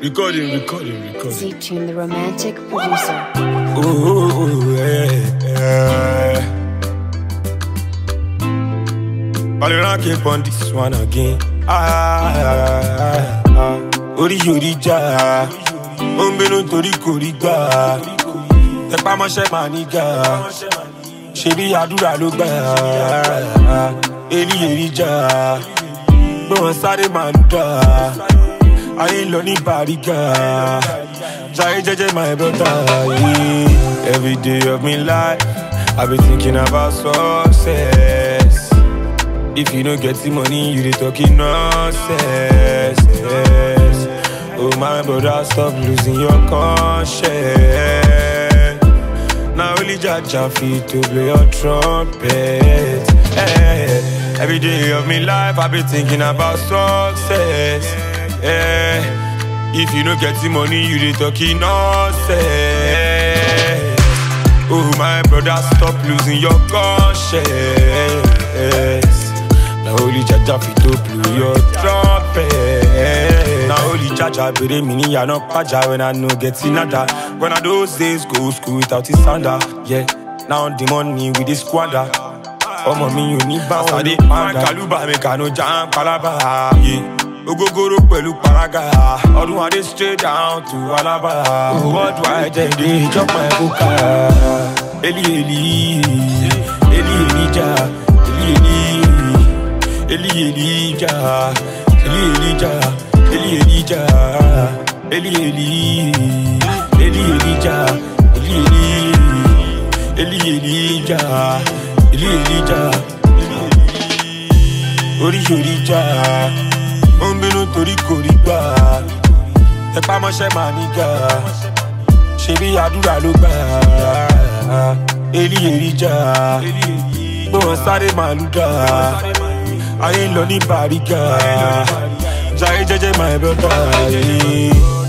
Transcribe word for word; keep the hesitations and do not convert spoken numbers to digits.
Recording, recording, recording. Z-Tune, the romantic producer. Ooh, yeah, yeah. All around keep on this one again. Ah, ah, ah. Ori ori ja, ombe no tori koriga. Tepa mo se maniga, shebi àdúrà ló gbà. Eli eri ja, gbọ́n sáré maluda. I ain't learning bariga. Jai Jeje, my brother. Yeah. Every day of my life, I be thinking about success. If you don't get the money, you dey talking nonsense. Yes. Oh my brother, stop losing your conscience. Now only Jaja fit to play your trumpet. Hey. Every day of my life, I be thinking about success. Yeah. If you don't get the money, you dey talking nonsense. Oh my brother, stop losing your conscience. Now only Jaja fit to blow your trumpet. Now only Jaja bere mini ya no paja when I no get nada. When I those days go school without his sander. Yeah, now the money with the squander. Oh mommy, you need bounce. I dey my kaluba make I no jam palaba. Yeah. Ogogoro pẹ̀lú paraga. Ọdún adé straight down to Alaba. What do I tell you? Chop my boca. Eli Eli, Eli Elija, Eli Eli, Eli Elija, Eli Elija, Eli Elija, Eli Eli, Eli Elija, Eli Eli, Eli Elija, Eli Elija, Ori Elija. Ombe no tori koriga. Tepa mo se maniga. Shebi àdúrà ló gbà. Eli eri ja, gbọ́n sáré maluda. I ain't learning bariga. Jai Jeje, my brother.